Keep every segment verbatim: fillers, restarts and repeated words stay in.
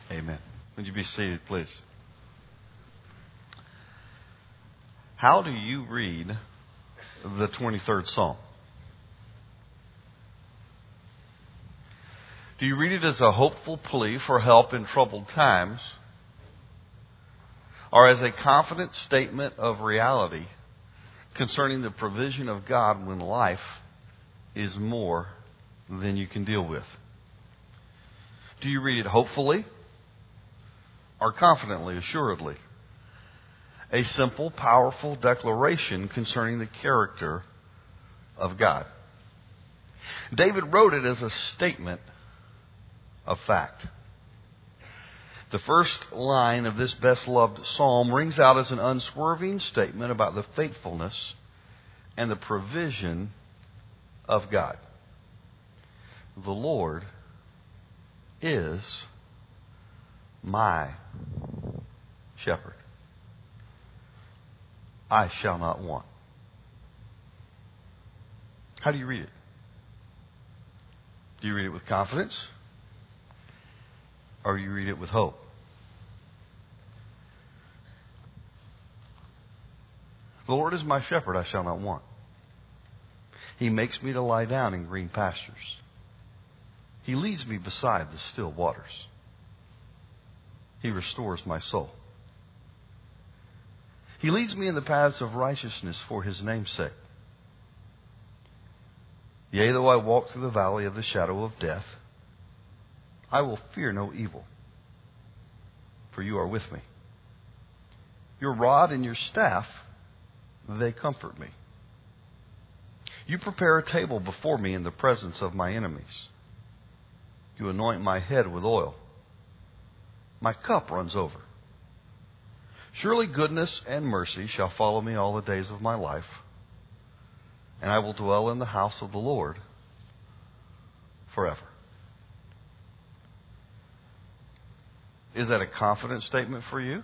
Amen. Would you be seated, please? How do you read the twenty-third Psalm? Do you read it as a hopeful plea for help in troubled times, or as a confident statement of reality concerning the provision of God when life is more than you can deal with? Do you read it hopefully or confidently, assuredly? A simple, powerful declaration concerning the character of God. David wrote it as a statement of fact. The first line of this best-loved psalm rings out as an unswerving statement about the faithfulness and the provision of God. The Lord is my shepherd. I shall not want. How do you read it? Do you read it with confidence? Or do you read it with hope? The Lord is my shepherd, I shall not want. He makes me to lie down in green pastures. He leads me beside the still waters. He restores my soul. He leads me in the paths of righteousness for His name's sake. Yea, though I walk through the valley of the shadow of death, I will fear no evil, for You are with me. Your rod and Your staff, they comfort me. You prepare a table before me in the presence of my enemies. You anoint my head with oil. My cup runs over. Surely goodness and mercy shall follow me all the days of my life, and I will dwell in the house of the Lord forever. Is that a confident statement for you?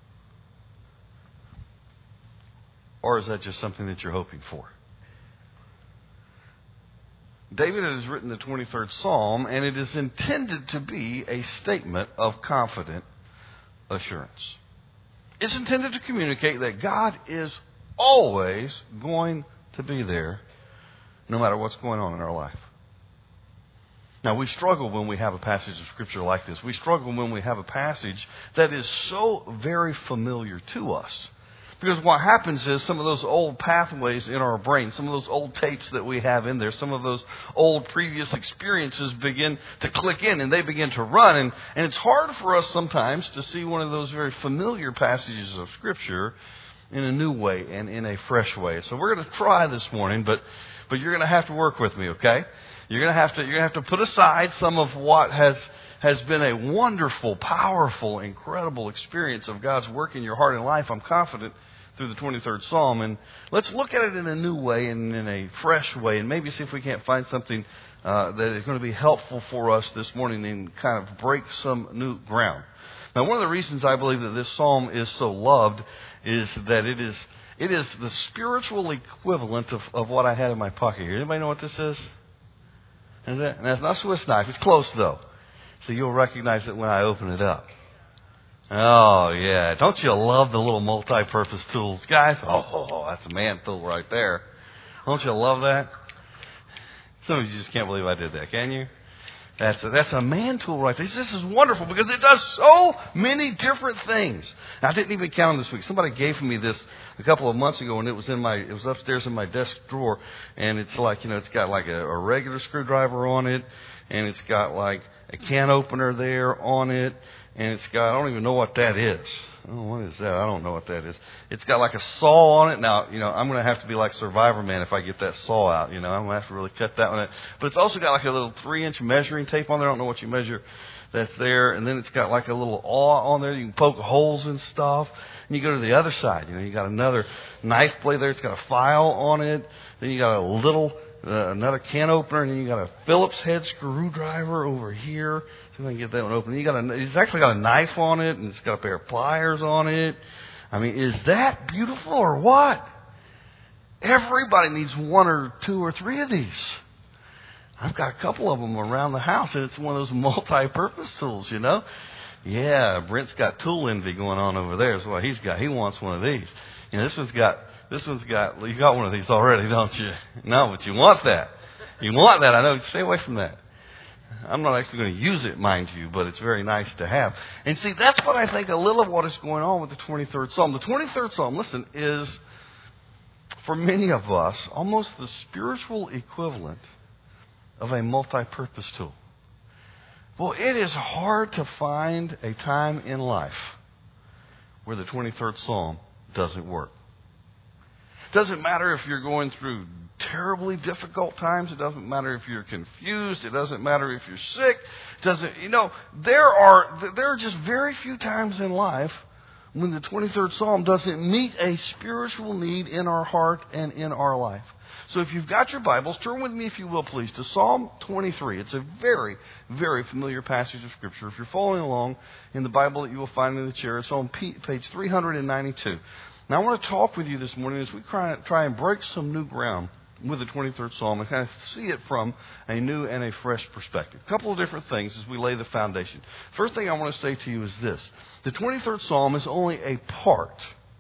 Or is that just something that you're hoping for? David has written the twenty-third Psalm, and it is intended to be a statement of confident assurance. It's intended to communicate that God is always going to be there, no matter what's going on in our life. Now, we struggle when we have a passage of Scripture like this. We struggle when we have a passage that is so very familiar to us. Because what happens is some of those old pathways in our brain, some of those old tapes that we have in there, some of those old previous experiences begin to click in and they begin to run. And, and it's hard for us sometimes to see one of those very familiar passages of Scripture in a new way and in a fresh way. So we're going to try this morning, but but you're going to have to work with me, okay? You're going to have to you're going to have to put aside some of what has has been a wonderful, powerful, incredible experience of God's work in your heart and life. I'm confident through the twenty-third Psalm. And let's look at it in a new way and in a fresh way, and maybe see if we can't find something uh, that is going to be helpful for us this morning and kind of break some new ground. Now, one of the reasons I believe that this psalm is so loved is that it is it is the spiritual equivalent of, of what I had in my pocket here. Anybody know what this is? Is that? And that's not a Swiss knife. It's close, though. So you'll recognize it when I open it up. Oh, yeah. Don't you love the little multi-purpose tools, guys? Oh, that's a man tool right there. Don't you love that? Some of you just can't believe I did that, can you? That's a, that's a man tool right there. This is wonderful because it does so many different things. I didn't even count them this week. Somebody gave me this a couple of months ago, and it was in my it was upstairs in my desk drawer. And it's like, you know, it's got like a, a regular screwdriver on it, and it's got like a can opener there on it, and it's got, I don't even know what that is. Oh, what is that? I don't know what that is. It's got like a saw on it. Now, you know, I'm going to have to be like Survivor Man if I get that saw out. You know, I'm going to have to really cut that one out. But it's also got like a little three-inch measuring tape on there. I don't know what you measure that's there. And then it's got like a little awl on there. You can poke holes and stuff. And you go to the other side. You know, you got another knife blade there. It's got a file on it. Then you got a little, uh, another can opener. And then you got a Phillips head screwdriver over here. See if I can get that one open. You got a, it's actually got a knife on it, and it's got a pair of pliers on it. I mean, is that beautiful or what? Everybody needs one or two or three of these. I've got a couple of them around the house, and it's one of those multi-purpose tools, you know. Yeah, Brent's got tool envy going on over there. That's what he's got. He wants one of these. You know, this one's got, this one's got, you got one of these already, don't you? No, but you want that. You want that. I know. Stay away from that. I'm not actually going to use it, mind you, but it's very nice to have. And see, that's what I think a little of what is going on with the twenty-third Psalm. The twenty-third Psalm, listen, is, for many of us, almost the spiritual equivalent of a multi-purpose tool. Well, it is hard to find a time in life where the twenty-third Psalm doesn't work. It doesn't matter if you're going through terribly difficult times. It doesn't matter if you're confused. It doesn't matter if you're sick. It doesn't, you know, there are there are just very few times in life when the twenty-third Psalm doesn't meet a spiritual need in our heart and in our life. So if you've got your Bibles, turn with me, if you will, please, to Psalm twenty-three. It's a very, very familiar passage of Scripture. If you're following along in the Bible that you will find in the chair, it's on page three ninety-two. Now, I want to talk with you this morning as we try, try and break some new ground with the twenty-third Psalm and kind of see it from a new and a fresh perspective. A couple of different things as we lay the foundation. First thing I want to say to you is this. The twenty-third Psalm is only a part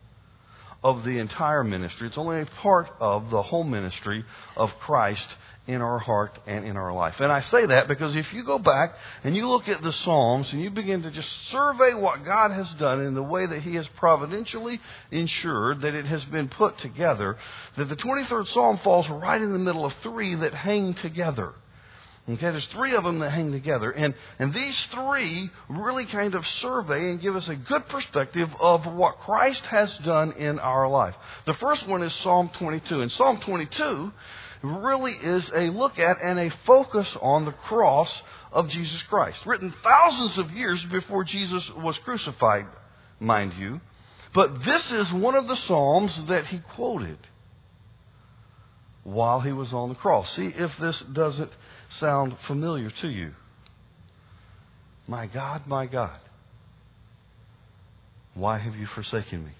of the entire ministry. It's only a part of the whole ministry of Christ in our heart and in our life. And I say that because if you go back and you look at the Psalms and you begin to just survey what God has done in the way that He has providentially ensured that it has been put together, that the twenty-third Psalm falls right in the middle of three that hang together. Okay, there's three of them that hang together. And, and these three really kind of survey and give us a good perspective of what Christ has done in our life. The first one is Psalm twenty-two. And Psalm twenty-two really is a look at and a focus on the cross of Jesus Christ. Written thousands of years before Jesus was crucified, mind you. But this is one of the Psalms that he quoted while he was on the cross. See if this doesn't sound familiar to you. My God, my God, why have you forsaken me?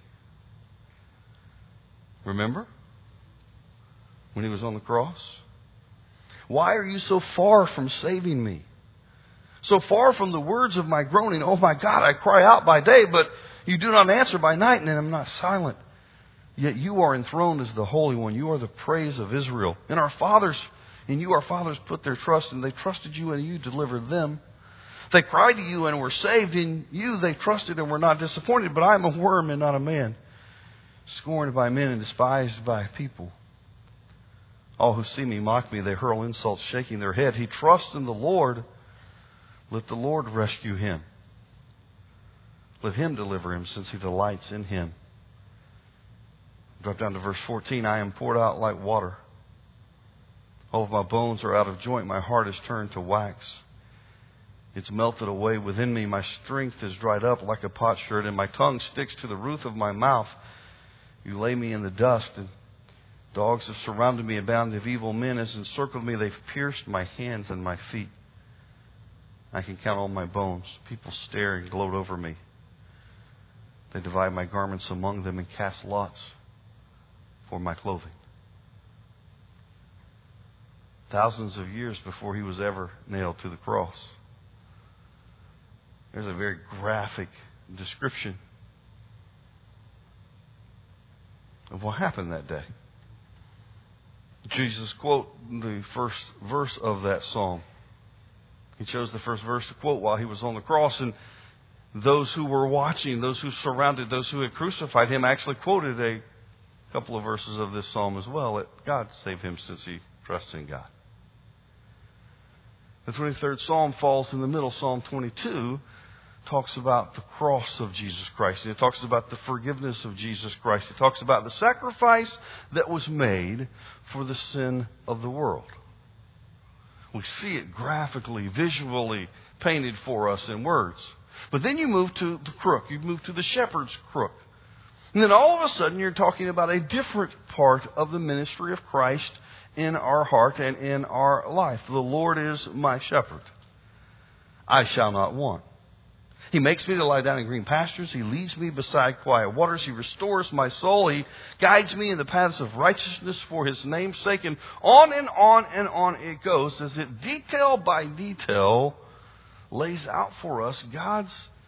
Remember? When he was on the cross? Why are you so far from saving me? So far from the words of my groaning. Oh my God, I cry out by day, but you do not answer by night, and I'm not silent. Yet you are enthroned as the Holy One. You are the praise of Israel. And our fathers, in you our fathers put their trust, and they trusted you, and you delivered them. They cried to you and were saved. In you they trusted and were not disappointed. But I am a worm and not a man, scorned by men and despised by people. All who see me mock me. They hurl insults, shaking their head. He trusts in the Lord. Let the Lord rescue him. Let him deliver him, since he delights in him. Drop down to verse fourteen. I am poured out like water. All of my bones are out of joint. My heart is turned to wax. It's melted away within me. My strength is dried up like a potsherd, and my tongue sticks to the roof of my mouth. You lay me in the dust, and dogs have surrounded me. A band of evil men has encircled me. They've pierced my hands and my feet. I can count all my bones. People stare and gloat over me. They divide my garments among them and cast lots for my clothing. Thousands of years before he was ever nailed to the cross. There's a very graphic description of what happened that day. Jesus quote the first verse of that psalm. He chose the first verse to quote while he was on the cross, and those who were watching, those who surrounded, those who had crucified him actually quoted a couple of verses of this psalm as well. That God saved him since he trusts in God. The twenty-third Psalm falls in the middle. Psalm twenty-two talks about the cross of Jesus Christ. And it talks about the forgiveness of Jesus Christ. It talks about the sacrifice that was made for the sin of the world. We see it graphically, visually painted for us in words. But then you move to the crook. You move to the shepherd's crook. And then all of a sudden you're talking about a different part of the ministry of Christ in our heart and in our life. The Lord is my shepherd. I shall not want. He makes me to lie down in green pastures. He leads me beside quiet waters. He restores my soul. He guides me in the paths of righteousness for His name's sake. And on and on and on it goes as it detail by detail lays out for us God's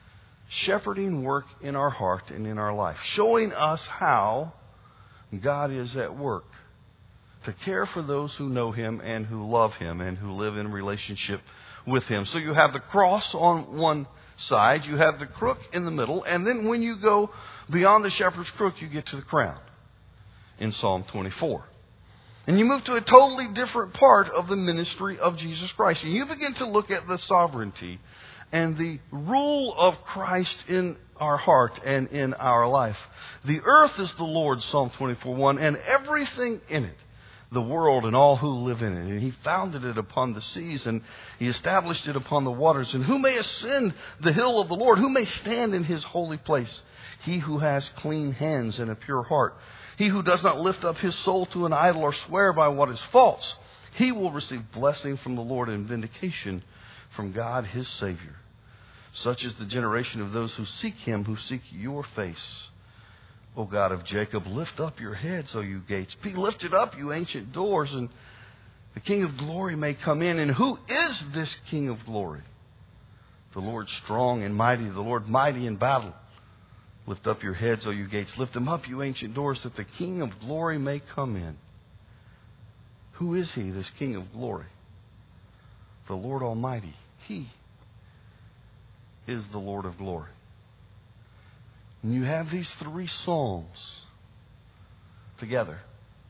shepherding work in our heart and in our life, showing us how God is at work to care for those who know Him and who love Him and who live in relationship with Him. So you have the cross on one side, you have the crook in the middle, and then when you go beyond the shepherd's crook, you get to the crown in Psalm twenty-four. And you move to a totally different part of the ministry of Jesus Christ. And you begin to look at the sovereignty and the rule of Christ in our heart and in our life. The earth is the Lord's, Psalm twenty-four one, and everything in it, the world and all who live in it. And He founded it upon the seas, and He established it upon the waters. And who may ascend the hill of the Lord? Who may stand in His holy place? He who has clean hands and a pure heart. He who does not lift up his soul to an idol or swear by what is false. He will receive blessing from the Lord and vindication from God His Savior. Such is the generation of those who seek Him, who seek your face. O God of Jacob, lift up your heads, O you gates. Be lifted up, you ancient doors, and the King of glory may come in. And who is this King of glory? The Lord strong and mighty, the Lord mighty in battle. Lift up your heads, O you gates. Lift them up, you ancient doors, that the King of glory may come in. Who is He, this King of glory? The Lord Almighty. He is the Lord of glory. And you have these three psalms together.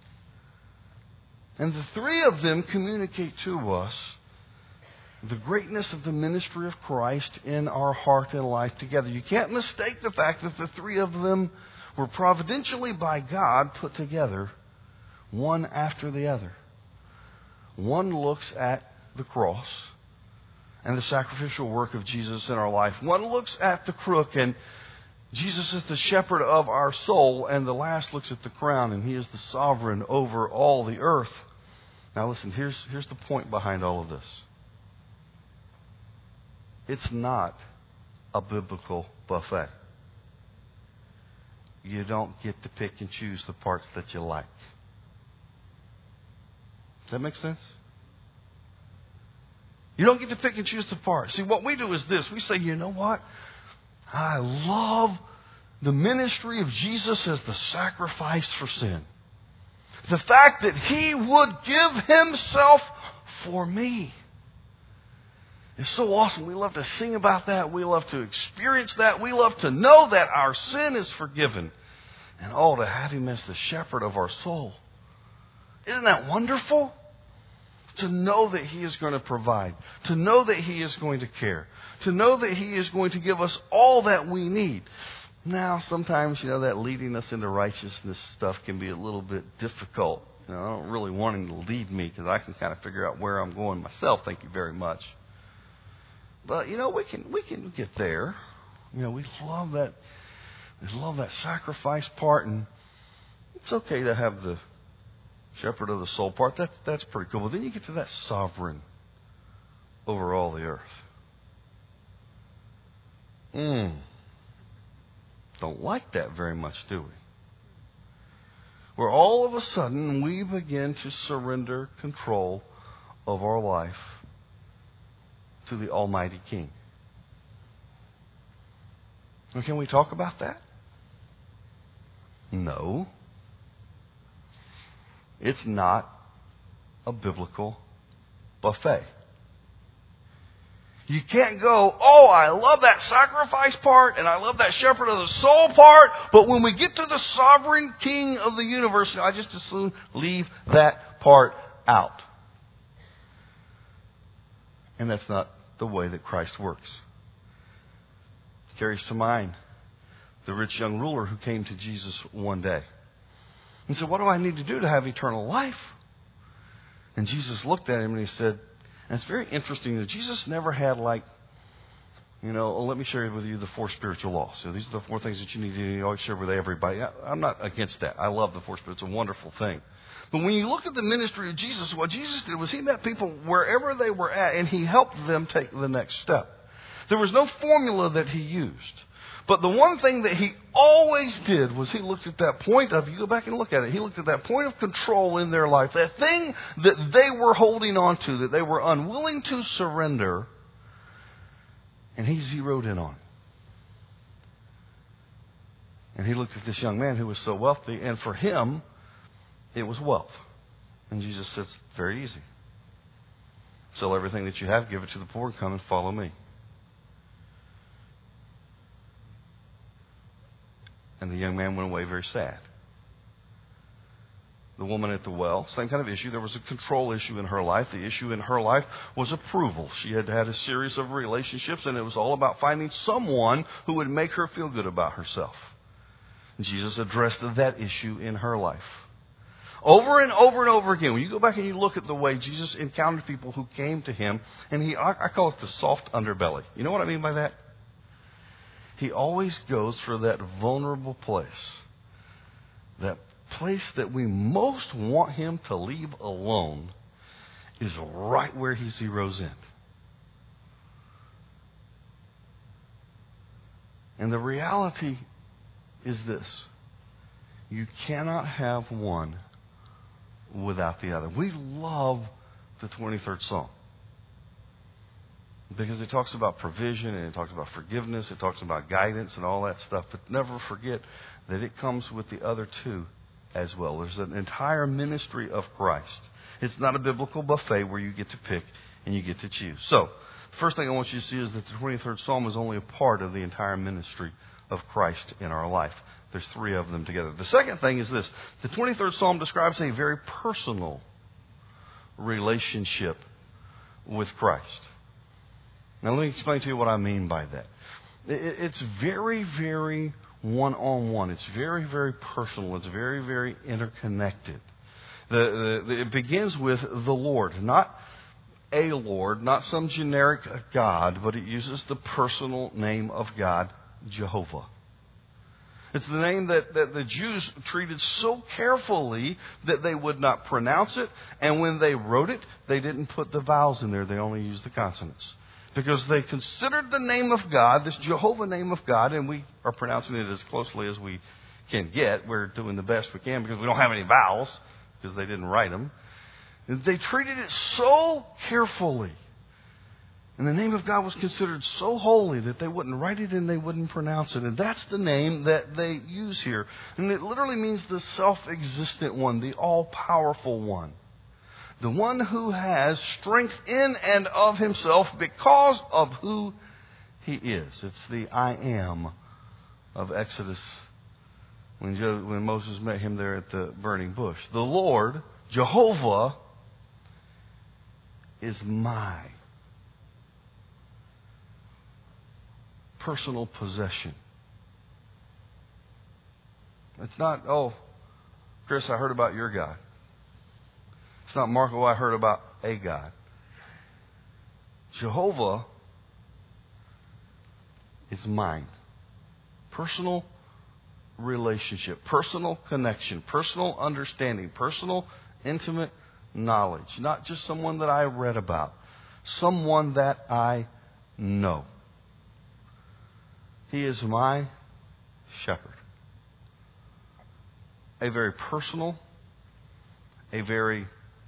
And the three of them communicate to us the greatness of the ministry of Christ in our heart and life together. You can't mistake the fact that the three of them were providentially by God put together, one after the other. One looks at the cross and the sacrificial work of Jesus in our life. One looks at the crook, and Jesus is the shepherd of our soul. And the last looks at the crown, and He is the sovereign over all the earth. Now listen, here's, here's the point behind all of this. It's not a biblical buffet. You don't get to pick and choose the parts that you like. Does that make sense? You don't get to pick and choose the parts. See, what we do is this. We say, you know what? I love the ministry of Jesus as the sacrifice for sin. The fact that He would give Himself for me. It's so awesome. We love to sing about that. We love to experience that. We love to know that our sin is forgiven. And oh, to have Him as the shepherd of our soul. Isn't that wonderful? To know that He is going to provide. To know that He is going to care. To know that He is going to give us all that we need. Now, sometimes, you know, that leading us into righteousness stuff can be a little bit difficult. You know, I don't really want Him to lead me because I can kind of figure out where I'm going myself. Thank you very much. But, you know, we can we can get there. You know, we love that we love that sacrifice part, and it's okay to have the shepherd of the soul part. That's that's pretty cool. But then you get to that sovereign over all the earth. Mm. Don't like that very much, do we? Where all of a sudden we begin to surrender control of our life to the Almighty King. And can we talk about that? No. It's not a biblical buffet. You can't go, oh, I love that sacrifice part and I love that shepherd of the soul part, but when we get to the sovereign King of the universe, I just as soon leave that part out. And that's not the way that Christ works. It carries to mind the rich young ruler who came to Jesus one day and said, what do I need to do to have eternal life? And Jesus looked at him and He said, and it's very interesting that Jesus never had like, you know, oh, let me share with you the four spiritual laws. So these are the four things that you need to do. You always share with everybody. I'm not against that. I love the four spiritual. It's a wonderful thing. But when you look at the ministry of Jesus, what Jesus did was He met people wherever they were at, and He helped them take the next step. There was no formula that He used. But the one thing that He always did was He looked at that point of, you go back and look at it, He looked at that point of control in their life, that thing that they were holding on to, that they were unwilling to surrender, and He zeroed in on. And he looked at this young man who was so wealthy, and for him, it was wealth. And Jesus says, very easy. Sell everything that you have, give it to the poor, and come and follow me. And the young man went away very sad. The woman at the well, same kind of issue. There was a control issue in her life. The issue in her life was approval. She had had a series of relationships, and it was all about finding someone who would make her feel good about herself. And Jesus addressed that issue in her life. Over and over and over again, when you go back and you look at the way Jesus encountered people who came to him, and he, I call it the soft underbelly. You know what I mean by that? He always goes for that vulnerable place. That place that we most want him to leave alone is right where he zeroes in. And the reality is this. You cannot have one without the other. We love the twenty-third Psalm because it talks about provision and it talks about forgiveness, it talks about guidance and all that stuff, but never forget that it comes with the other two as well. There's an entire ministry of Christ. It's not a biblical buffet where you get to pick and you get to choose. So, the first thing I want you to see is that the twenty-third Psalm is only a part of the entire ministry of Christ in our life. There's three of them together. The second thing is this. The twenty-third Psalm describes a very personal relationship with Christ. Now let me explain to you what I mean by that. It's very, very one-on-one. It's very, very personal. It's very, very interconnected. The, the, it begins with the Lord, not a Lord, not some generic God, but it uses the personal name of God, Jehovah. It's the name that, that the Jews treated so carefully that they would not pronounce it. And when they wrote it, they didn't put the vowels in there. They only used the consonants. Because they considered the name of God, this Jehovah name of God, and we are pronouncing it as closely as we can get. We're doing the best we can because we don't have any vowels, because they didn't write them. They treated it so carefully. And the name of God was considered so holy that they wouldn't write it and they wouldn't pronounce it. And that's the name that they use here. And it literally means the self-existent one, the all-powerful one. The one who has strength in and of himself because of who he is. It's the I am of Exodus when, Jo- when Moses met him there at the burning bush. The Lord, Jehovah, is my personal possession. It's not, oh, Chris, I heard about your God. It's not, Marco, I heard about a God. Jehovah is mine. Personal relationship, personal connection, personal understanding, personal intimate knowledge. Not just someone that I read about. Someone that I know. He is my shepherd. A very personal, a very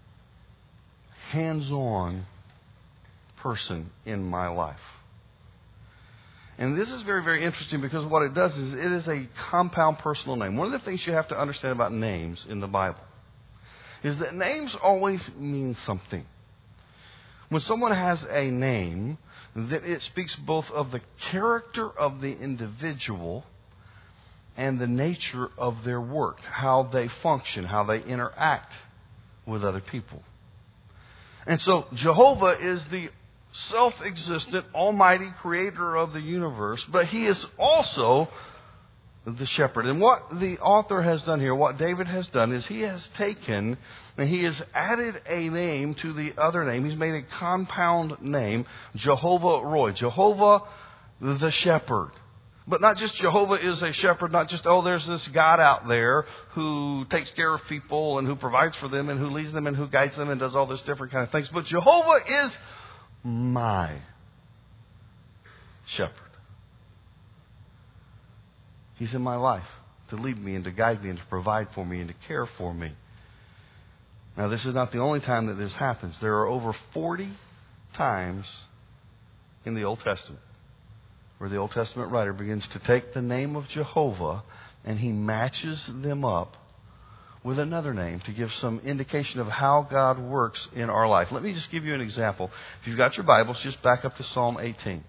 hands-on person in my life. And this is very, very interesting because what it does is it is a compound personal name. One of the things you have to understand about names in the Bible is that names always mean something. When someone has a name, that it speaks both of the character of the individual and the nature of their work, how they function, how they interact with other people. And so Jehovah is the self-existent, almighty creator of the universe, but he is also the shepherd. And what the author has done here, what David has done, is he has taken and he has added a name to the other name. He's made a compound name, Jehovah Roy, Jehovah the shepherd. But not just Jehovah is a shepherd, not just, oh, there's this God out there who takes care of people and who provides for them and who leads them and who guides them and does all this different kind of things. But Jehovah is my shepherd. He's in my life to lead me and to guide me and to provide for me and to care for me. Now, this is not the only time that this happens. There are over forty times in the Old Testament where the Old Testament writer begins to take the name of Jehovah and he matches them up with another name to give some indication of how God works in our life. Let me just give you an example. If you've got your Bibles, just back up to Psalm eighteen.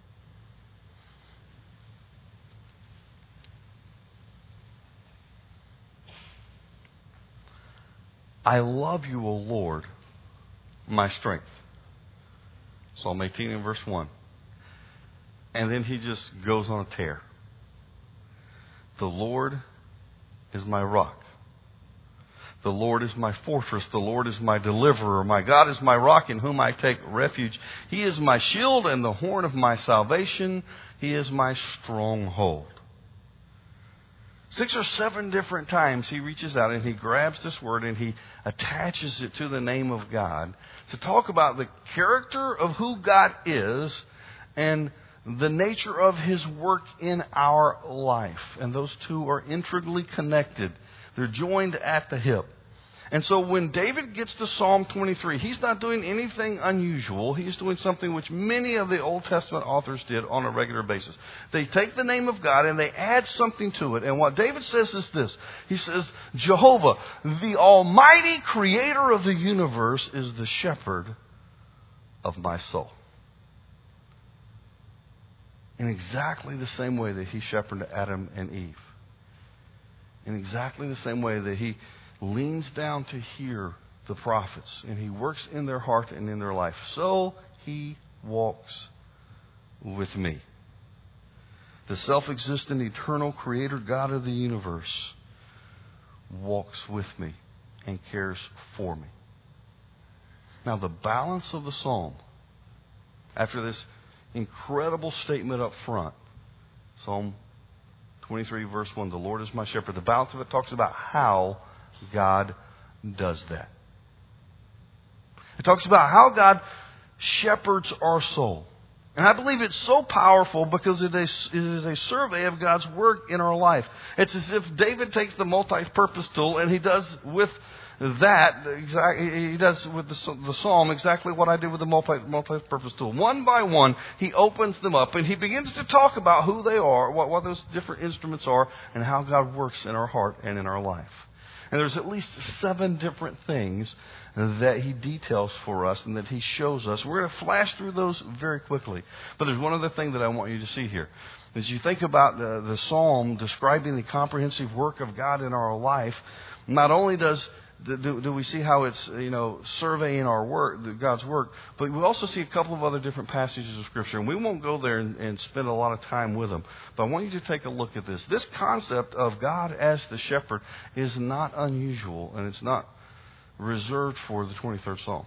I love you, O Lord, my strength. Psalm eighteen and verse one. And then he just goes on a tear. The Lord is my rock. The Lord is my fortress. The Lord is my deliverer. My God is my rock in whom I take refuge. He is my shield and the horn of my salvation. He is my stronghold. Six or seven different times he reaches out and he grabs this word and he attaches it to the name of God to talk about the character of who God is and the nature of his work in our life. And those two are intricately connected. They're joined at the hip. And so when David gets to Psalm twenty-three, he's not doing anything unusual. He's doing something which many of the Old Testament authors did on a regular basis. They take the name of God and they add something to it. And what David says is this. He says, Jehovah, the almighty creator of the universe, is the shepherd of my soul. In exactly the same way that he shepherded Adam and Eve. In exactly the same way that he leans down to hear the prophets and he works in their heart and in their life. So he walks with me. The self-existent, eternal creator God of the universe walks with me and cares for me. Now the balance of the psalm, after this incredible statement up front, Psalm twenty-three verse one, the Lord is my shepherd. The balance of it talks about how God does that. It talks about how God shepherds our soul. And I believe it's so powerful because it is, it is a survey of God's work in our life. It's as if David takes the multi-purpose tool and he does with that, exactly, he does with the, the psalm exactly what I did with the multi, multi-purpose tool. One by one, he opens them up and he begins to talk about who they are, what, what those different instruments are, and how God works in our heart and in our life. And there's at least seven different things that he details for us and that he shows us. We're going to flash through those very quickly. But there's one other thing that I want you to see here. As you think about the, the psalm describing the comprehensive work of God in our life, not only does Do, do we see how it's, you know, surveying our work, God's work, but we also see a couple of other different passages of Scripture. And we won't go there and, and spend a lot of time with them. But I want you to take a look at this. This concept of God as the shepherd is not unusual, and it's not reserved for the twenty-third Psalm.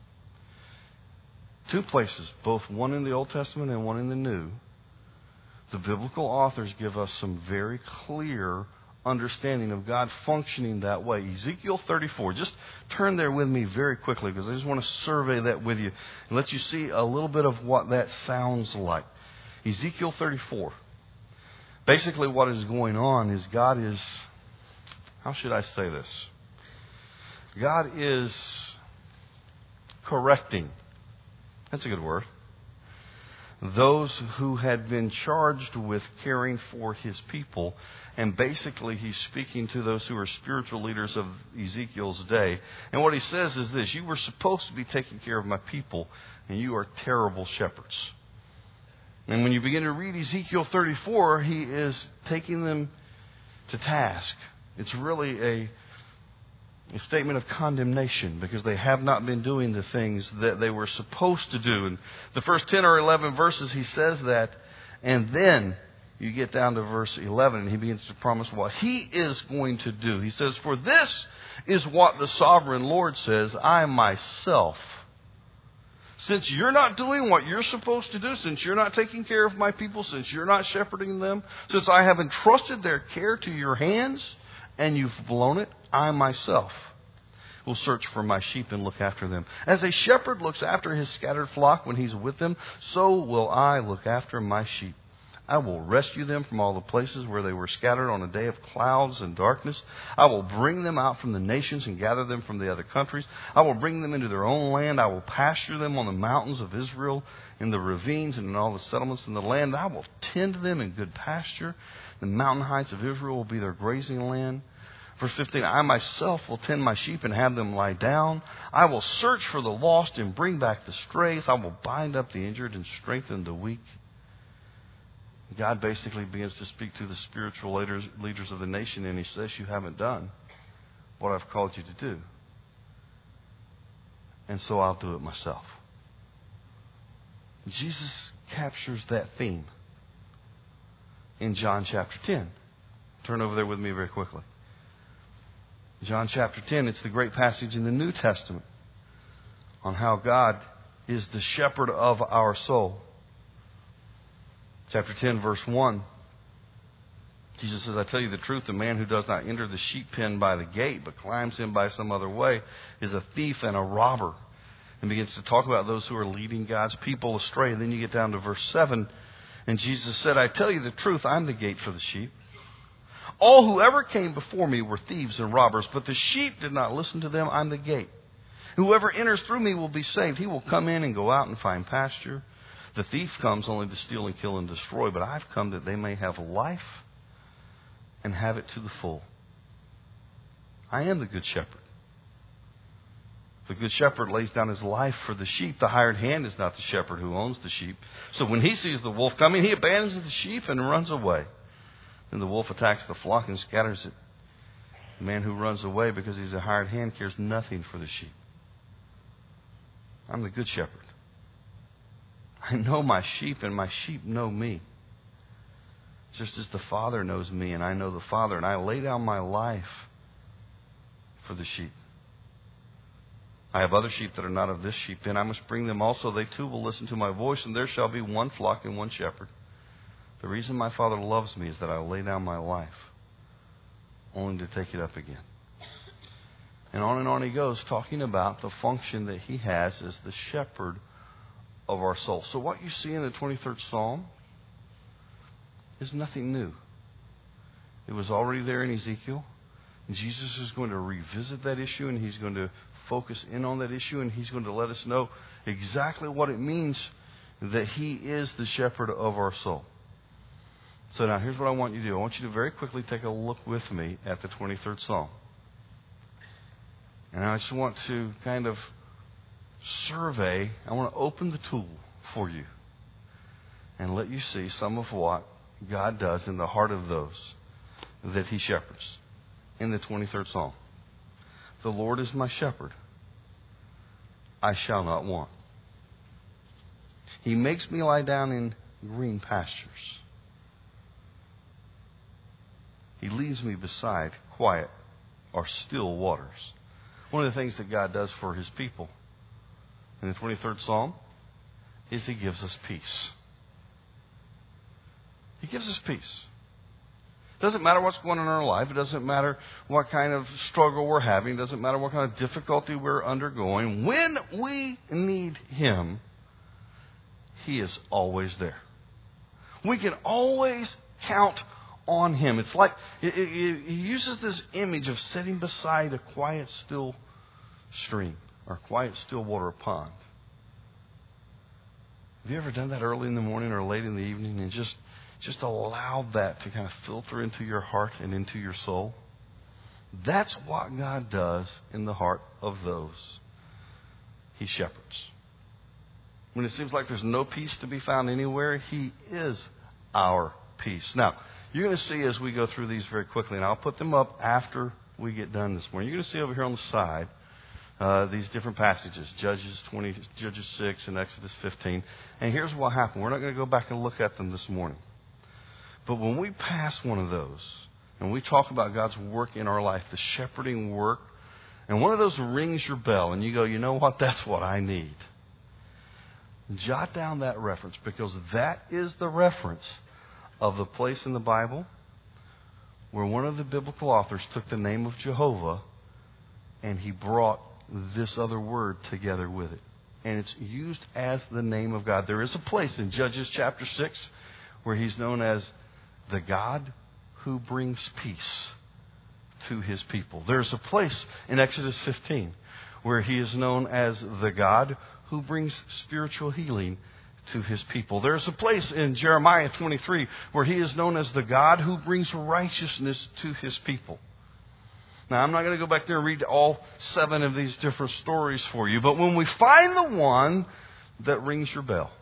Two places, both one in the Old Testament and one in the New, the biblical authors give us some very clear understanding of God functioning that way. Ezekiel thirty-four. Just turn there with me very quickly because I just want to survey that with you and let you see a little bit of what that sounds like. Ezekiel thirty-four. Basically what is going on is God is, how should I say this? God is correcting. That's a good word. Those who had been charged with caring for his people. And basically he's speaking to those who are spiritual leaders of Ezekiel's day. And what he says is this: you were supposed to be taking care of my people, and you are terrible shepherds. And when you begin to read Ezekiel thirty-four, he is taking them to task. It's really a, a statement of condemnation because they have not been doing the things that they were supposed to do. And the first ten or eleven verses he says that, and then you get down to verse eleven and he begins to promise what he is going to do. He says, for this is what the sovereign Lord says, I myself, since you're not doing what you're supposed to do, since you're not taking care of my people, since you're not shepherding them, since I have entrusted their care to your hands and you've blown it, I myself will search for my sheep and look after them. As a shepherd looks after his scattered flock when he's with them, so will I look after my sheep. I will rescue them from all the places where they were scattered on a day of clouds and darkness. I will bring them out from the nations and gather them from the other countries. I will bring them into their own land. I will pasture them on the mountains of Israel, in the ravines and in all the settlements in the land. I will tend them in good pasture. The mountain heights of Israel will be their grazing land. Verse fifteen, I myself will tend my sheep and have them lie down. I will search for the lost and bring back the strays. I will bind up the injured and strengthen the weak. God basically begins to speak to the spiritual leaders, leaders of the nation, and he says, you haven't done what I've called you to do. And so I'll do it myself. Jesus captures that theme in John chapter ten. Turn over there with me very quickly. John chapter ten, it's the great passage in the New Testament on how God is the shepherd of our soul. Chapter ten, verse one. Jesus says, I tell you the truth, the man who does not enter the sheep pen by the gate, but climbs in by some other way, is a thief and a robber. And begins to talk about those who are leading God's people astray. And then you get down to verse seven. And Jesus said, I tell you the truth, I'm the gate for the sheep. All who ever came before me were thieves and robbers, but the sheep did not listen to them. I'm the gate. Whoever enters through me will be saved. He will come in and go out and find pasture. The thief comes only to steal and kill and destroy, but I've come that they may have life and have it to the full. I am the good shepherd. The good shepherd lays down his life for the sheep. The hired hand is not the shepherd who owns the sheep. So when he sees the wolf coming, he abandons the sheep and runs away. Then the wolf attacks the flock and scatters it. The man who runs away because he's a hired hand cares nothing for the sheep. I'm the good shepherd. I know my sheep and my sheep know me. Just as the Father knows me and I know the Father, and I lay down my life for the sheep. I have other sheep that are not of this sheep pen. I must bring them also. They too will listen to my voice, and there shall be one flock and one shepherd. The reason my Father loves me is that I lay down my life, only to take it up again. And on and on he goes, talking about the function that he has as the shepherd of our soul. So what you see in the twenty-third Psalm is nothing new. It was already there in Ezekiel. And Jesus is going to revisit that issue, and he's going to focus in on that issue, and he's going to let us know exactly what it means that he is the shepherd of our soul. So now here's what I want you to do. I want you to very quickly take a look with me at the twenty-third Psalm. And I just want to kind of survey, I want to open the tool for you and let you see some of what God does in the heart of those that he shepherds. In the twenty-third Psalm, the Lord is my shepherd, I shall not want. He makes me lie down in green pastures. He leads me beside quiet or still waters. One of the things that God does for his people in the twenty-third Psalm is he gives us peace. He gives us peace. It doesn't matter what's going on in our life. It doesn't matter what kind of struggle we're having. It doesn't matter what kind of difficulty we're undergoing. When we need him, he is always there. We can always count on him. It's like it, it, it, he uses this image of sitting beside a quiet, still stream or quiet, still water pond. Have you ever done that early in the morning or late in the evening and just just allowed that to kind of filter into your heart and into your soul? That's what God does in the heart of those he shepherds. When it seems like there's no peace to be found anywhere, he is our peace. Now, you're going to see as we go through these very quickly, and I'll put them up after we get done this morning. You're going to see over here on the side uh, these different passages, Judges twenty, Judges six, and Exodus fifteen. And here's what happened. We're not going to go back and look at them this morning. But when we pass one of those, and we talk about God's work in our life, the shepherding work, and one of those rings your bell, and you go, you know what, that's what I need. Jot down that reference, because that is the reference of the place in the Bible where one of the biblical authors took the name of Jehovah and he brought this other word together with it. And it's used as the name of God. There is a place in Judges chapter six where he's known as the God who brings peace to his people. There's a place in Exodus fifteen where he is known as the God who brings spiritual healing to his people. There's a place in Jeremiah twenty-three where he is known as the God who brings righteousness to his people. Now, I'm not going to go back there and read all seven of these different stories for you, but when we find the one that rings your bell,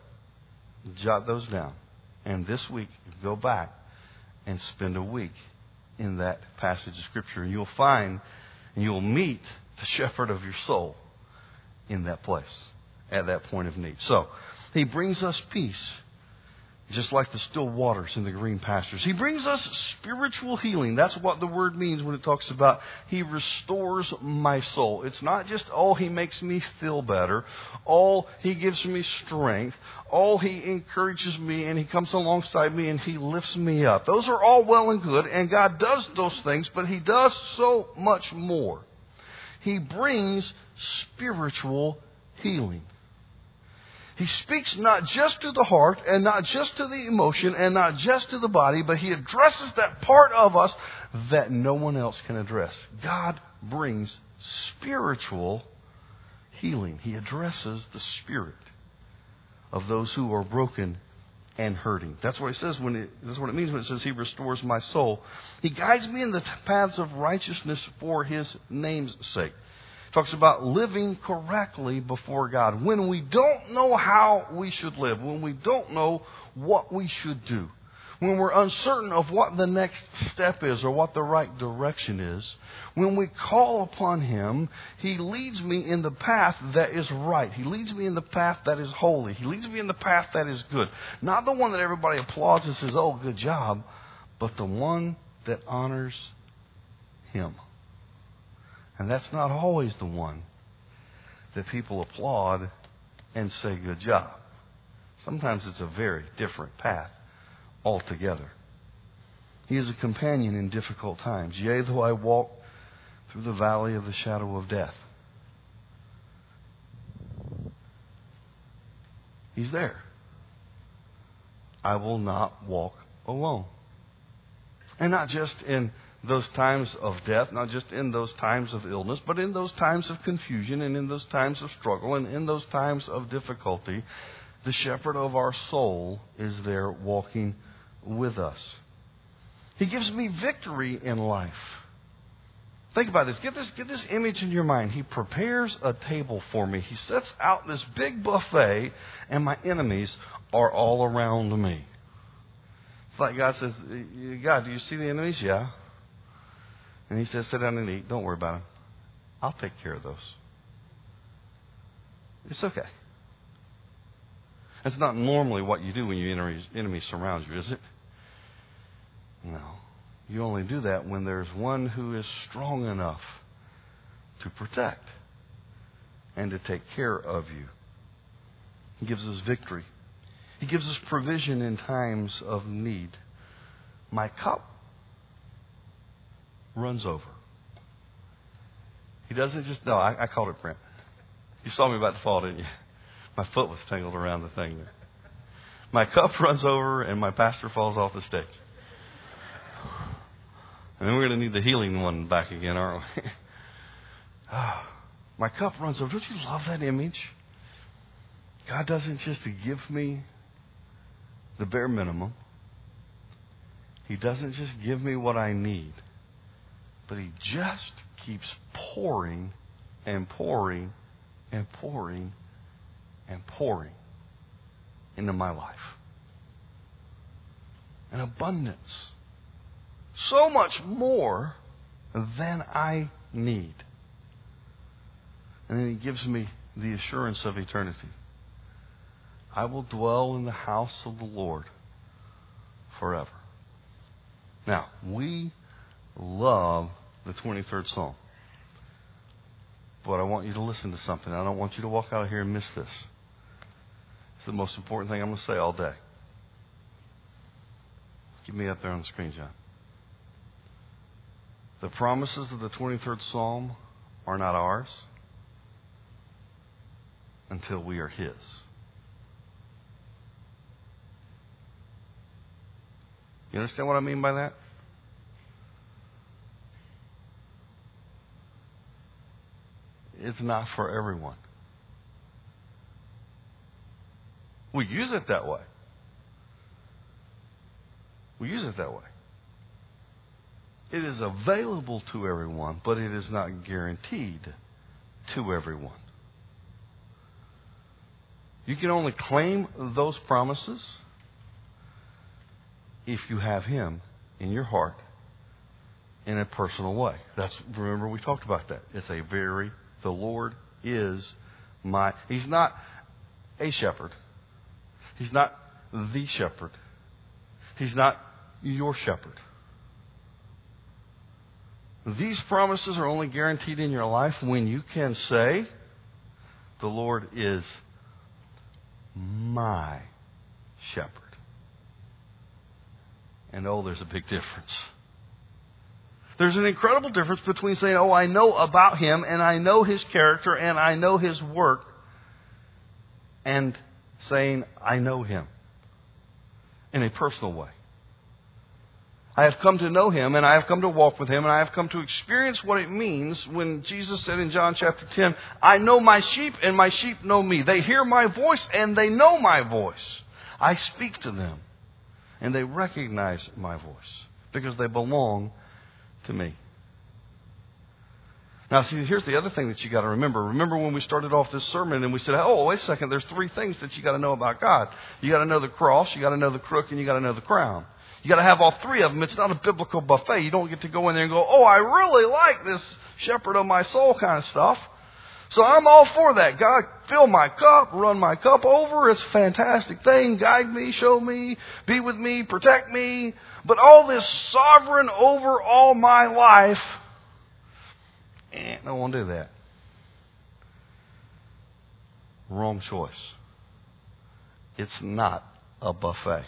jot those down. And this week, go back and spend a week in that passage of Scripture. And you'll find and you'll meet the shepherd of your soul in that place, at that point of need. So, he brings us peace, just like the still waters in the green pastures. He brings us spiritual healing. That's what the word means when it talks about he restores my soul. It's not just, oh, he makes me feel better. Oh, he gives me strength. Oh, he encourages me and he comes alongside me and he lifts me up. Those are all well and good, and God does those things, but he does so much more. He brings spiritual healing. He speaks not just to the heart and not just to the emotion and not just to the body, but he addresses that part of us that no one else can address. God brings spiritual healing. He addresses the spirit of those who are broken and hurting. That's what it says when it, that's what it means when it says he restores my soul. He guides me in the paths of righteousness for his name's sake. Talks about living correctly before God. When we don't know how we should live, when we don't know what we should do, when we're uncertain of what the next step is or what the right direction is, when we call upon him, he leads me in the path that is right. He leads me in the path that is holy. He leads me in the path that is good. Not the one that everybody applauds and says, oh, good job, but the one that honors him. And that's not always the one that people applaud and say, good job. Sometimes it's a very different path altogether. He is a companion in difficult times. Yea, though I walk through the valley of the shadow of death. He's there. I will not walk alone. And not just in those times of death, not just in those times of illness, but in those times of confusion and in those times of struggle and in those times of difficulty, the shepherd of our soul is there walking with us. He gives me victory in life. Think about this. Get this, get this image in your mind. He prepares a table for me. He sets out this big buffet, and my enemies are all around me. It's like God says, God, do you see the enemies? Yeah. And he says, sit down and eat. Don't worry about them. I'll take care of those. It's okay. That's not normally what you do when your enemies, enemies surround you, is it? No. You only do that when there's one who is strong enough to protect and to take care of you. He gives us victory. He gives us provision in times of need. My cup runs over. He doesn't just, no, I, I called it, Brent. You saw me about to fall, didn't you? My foot was tangled around the thing there. My cup runs over and my pastor falls off the stage. And then we're going to need the healing one back again, aren't we? Oh, my cup runs over. Don't you love that image? God doesn't just give me the bare minimum. He doesn't just give me what I need. But he just keeps pouring and pouring and pouring and pouring into my life. An abundance. So much more than I need. And then he gives me the assurance of eternity. I will dwell in the house of the Lord forever. Now, we love the twenty-third Psalm. But I want you to listen to something. I don't want you to walk out of here and miss this. It's the most important thing I'm going to say all day. Get me up there on the screen, John. The promises of the twenty-third Psalm are not ours until we are his. You understand what I mean by that? It's not for everyone. We use it that way. We use it that way. It is available to everyone, but it is not guaranteed to everyone. You can only claim those promises if you have Him in your heart in a personal way. That's, remember, we talked about that. It's a very, the Lord is my, He's not a shepherd. He's not the shepherd. He's not your shepherd. These promises are only guaranteed in your life when you can say, the Lord is my shepherd. And oh, there's a big difference. There's an incredible difference between saying, oh, I know about Him and I know His character and I know His work, and saying, I know Him in a personal way. I have come to know Him, and I have come to walk with Him, and I have come to experience what it means when Jesus said in John chapter ten, I know my sheep, and my sheep know me. They hear my voice, and they know my voice. I speak to them, and they recognize my voice, because they belong to me. Now, see, here's the other thing that you got to remember. Remember when we started off this sermon and we said, oh, wait a second, there's three things that you got to know about God. You got to know the cross, you got to know the crook, and you got to know the crown. You got to have all three of them. It's not a biblical buffet. You don't get to go in there and go, oh, I really like this shepherd of my soul kind of stuff. So I'm all for that. God, fill my cup, run my cup over. It's a fantastic thing. Guide me, show me, be with me, protect me. But all this sovereign over all my life, eh, I don't want to do that. Wrong choice. It's not a buffet.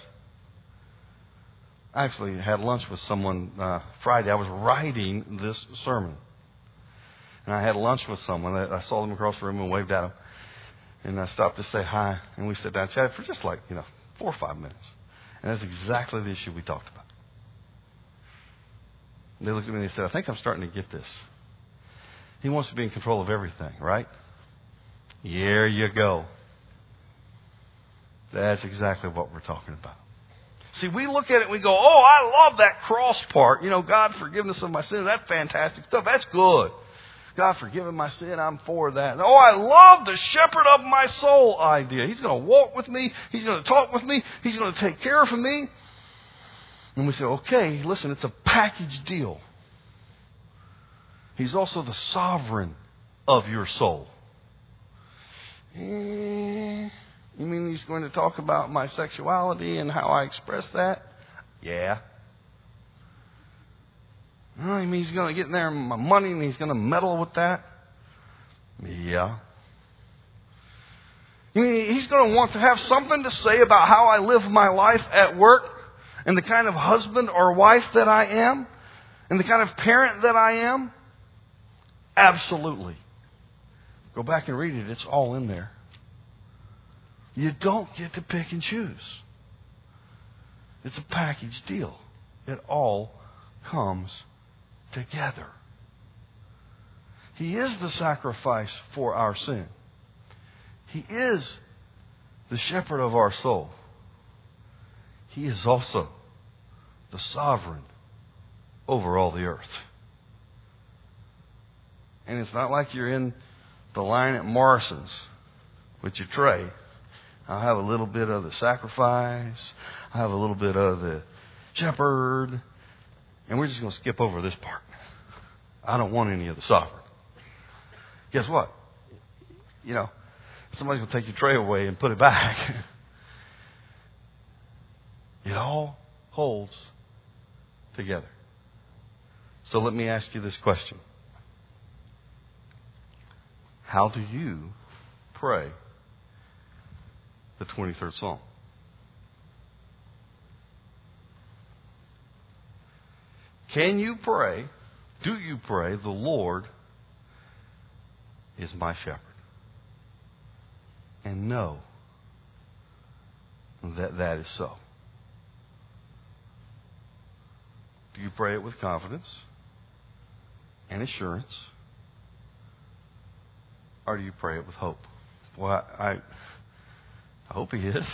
I actually had lunch with someone uh, Friday. I was writing this sermon. And I had lunch with someone. I saw them across the room and waved at them. And I stopped to say hi. And we sat down and chatted for just like, you know, four or five minutes. And that's exactly the issue we talked about. They looked at me and they said, I think I'm starting to get this. He wants to be in control of everything, right? There you go. That's exactly what we're talking about. See, we look at it and we go, oh, I love that cross part. You know, God, forgiveness of my sin. That's fantastic stuff. That's good. God, forgiving my sin. I'm for that. Oh, I love the shepherd of my soul idea. He's going to walk with me. He's going to talk with me. He's going to take care of me. And we say, okay, listen, it's a package deal. He's also the sovereign of your soul. Eh, you mean He's going to talk about my sexuality and how I express that? Yeah. Oh, you mean He's going to get in there my money and He's going to meddle with that? Yeah. You mean He's going to want to have something to say about how I live my life at work and the kind of husband or wife that I am and the kind of parent that I am? Absolutely. Go back and read it. It's all in there. You don't get to pick and choose. It's a package deal. It all comes together. He is the sacrifice for our sin. He is the shepherd of our soul. He is also the sovereign over all the earth. And it's not like you're in the line at Morrison's with your tray. I'll have a little bit of the sacrifice. I'll have a little bit of the shepherd. And we're just going to skip over this part. I don't want any of the sovereign. Guess what? You know, somebody's going to take your tray away and put it back. It all holds together. So let me ask you this question. How do you pray the twenty-third Psalm? Can you pray, do you pray, the Lord is my shepherd? And know that that is so. Do you pray it with confidence and assurance? Or do you pray it with hope? Well, I, I, I hope he is.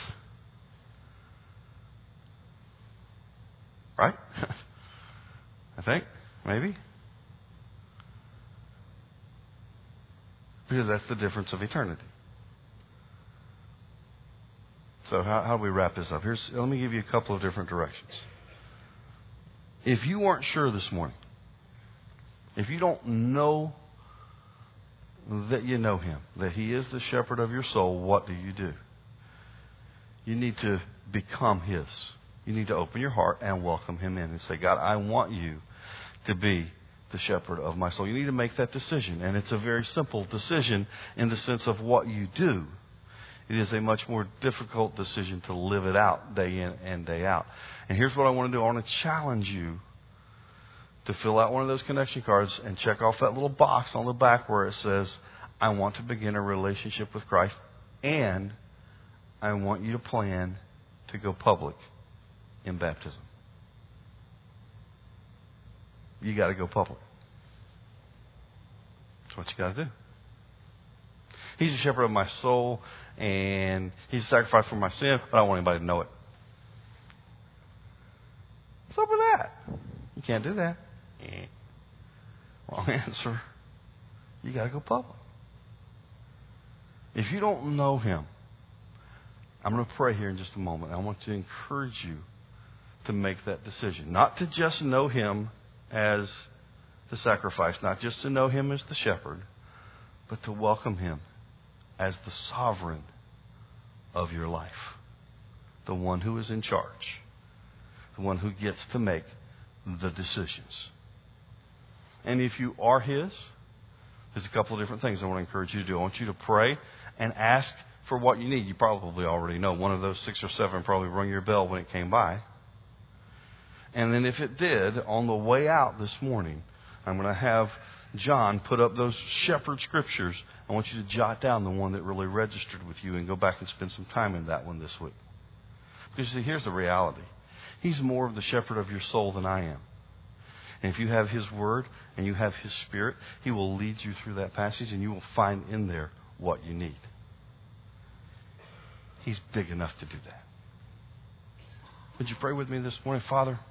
Right? I think, maybe. Because that's the difference of eternity. So how, how do we wrap this up? Here's, let me give you a couple of different directions. If you aren't sure this morning, if you don't know that you know Him, that He is the shepherd of your soul, what do you do? You need to become His. You need to open your heart and welcome Him in and say, God, I want you to be the shepherd of my soul. You need to make that decision. And it's a very simple decision in the sense of what you do. It is a much more difficult decision to live it out day in and day out. And here's what I want to do. I want to challenge you to fill out one of those connection cards and check off that little box on the back where it says, I want to begin a relationship with Christ, and I want you to plan to go public in baptism. You got to go public. That's what you got to do. He's the shepherd of my soul, and He's a sacrifice for my sin, but I don't want anybody to know it. What's up with that? You can't do that. Eh. Wrong answer. You got to go public. If you don't know Him, I'm going to pray here in just a moment. I want to encourage you to make that decision. Not to just know Him as the sacrifice, not just to know Him as the shepherd, but to welcome Him as the sovereign of your life. The one who is in charge. The one who gets to make the decisions. And if you are His, there's a couple of different things I want to encourage you to do. I want you to pray and ask for what you need. You probably already know. One of those six or seven probably rung your bell when it came by. And then if it did, on the way out this morning, I'm going to have John put up those shepherd scriptures. I want you to jot down the one that really registered with you and go back and spend some time in that one this week. Because you see, here's the reality. He's more of the shepherd of your soul than I am. And if you have His Word and you have His Spirit, He will lead you through that passage and you will find in there what you need. He's big enough to do that. Would you pray with me this morning? Father,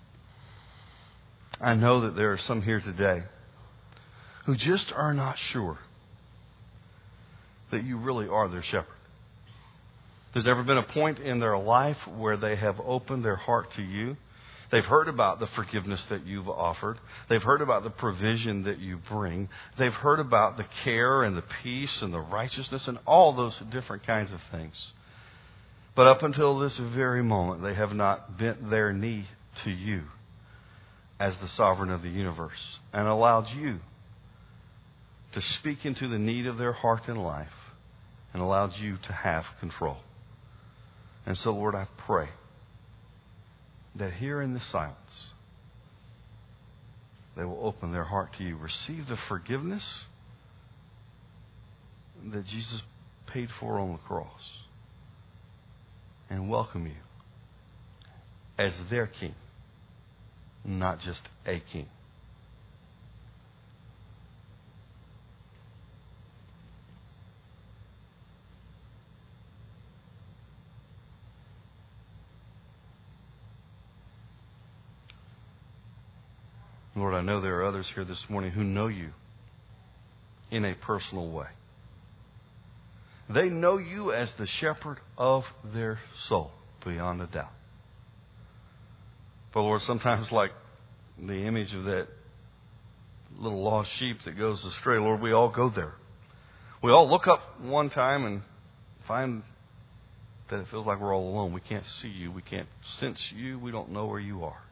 I know that there are some here today who just are not sure that you really are their shepherd. There's never been a point in their life where they have opened their heart to you. They've heard about the forgiveness that you've offered. They've heard about the provision that you bring. They've heard about the care and the peace and the righteousness and all those different kinds of things. But up until this very moment, they have not bent their knee to you as the sovereign of the universe and allowed you to speak into the need of their heart and life and allowed you to have control. And so, Lord, I pray that here in the silence, they will open their heart to you, receive the forgiveness that Jesus paid for on the cross, and welcome you as their king, not just a king. Lord, I know there are others here this morning who know you in a personal way. They know you as the shepherd of their soul, beyond a doubt. But Lord, sometimes like the image of that little lost sheep that goes astray, Lord, we all go there. We all look up one time and find that it feels like we're all alone. We can't see you. We can't sense you. We don't know where you are.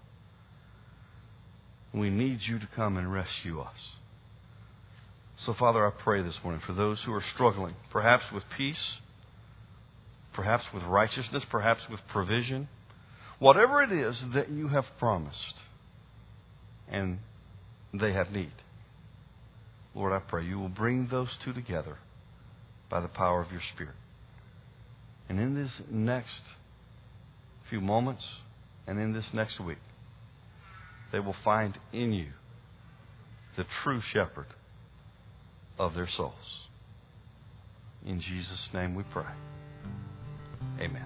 We need you to come and rescue us. So, Father, I pray this morning for those who are struggling, perhaps with peace, perhaps with righteousness, perhaps with provision, whatever it is that you have promised and they have need. Lord, I pray you will bring those two together by the power of your Spirit. And in this next few moments and in this next week, they will find in you the true shepherd of their souls. In Jesus' name we pray. Amen.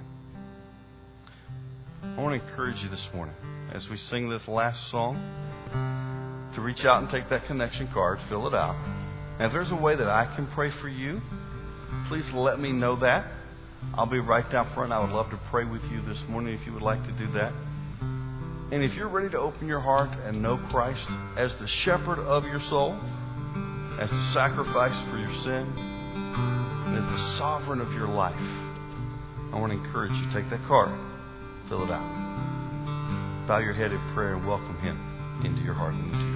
I want to encourage you this morning, as we sing this last song, to reach out and take that connection card, fill it out. And if there's a way that I can pray for you, please let me know that. I'll be right down front. I would love to pray with you this morning if you would like to do that. And if you're ready to open your heart and know Christ as the shepherd of your soul, as the sacrifice for your sin, and as the sovereign of your life, I want to encourage you, take that card, fill it out. Bow your head in prayer and welcome Him into your heart and into your life.